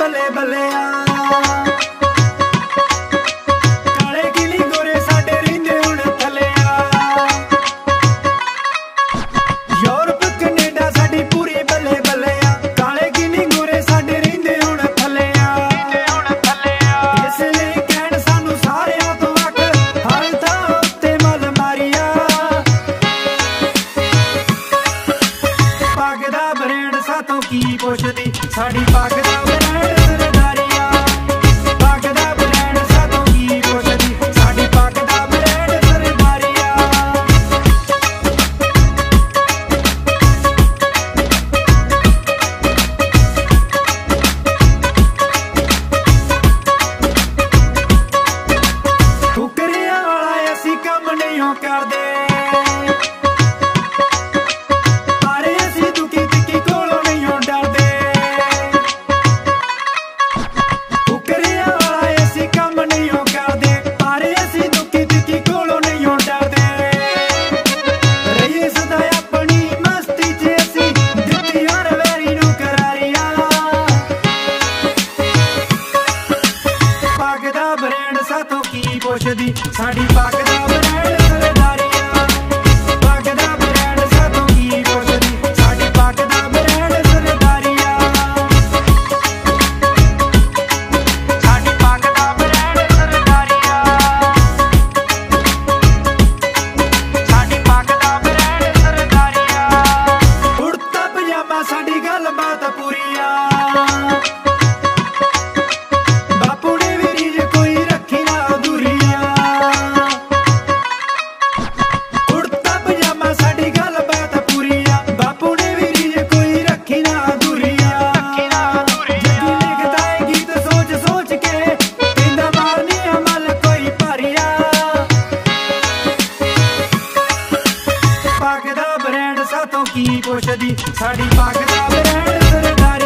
बल्ले बल्ले काले किली गोरे साडे रिंदे हुण थले यूरोप कनेडा साडी पूरी बल्ले बल्ले काले किली गोरे साडे रिंदे हुण थले इसलिए कहण सानू सारियां तो वख हर थां उत्ते मल मारिया पग दा ब्रांड सातों की पुछदी साडी पग दा ब्रांड सरदारिया पग दा ब्रांड सातों की पुछदी साडी पग दा ब्रांड सरदारिया टुकरिया वाला असी कम नहीं करदे पुछदी साडी पग दा ब्रांड सरदारिया पग दा ब्रांड सातों की पुछदी साडी पग दा ब्रांड सरदारिया साडी पग दा ब्रांड सरदारिया साडी पग दा ब्रांड सरदारिया कुर्ता पजामा साडी गलबात पूरिया पग दा ब्रांड सातों की पुछदी साडी पग दा ब्रांड सरदारिया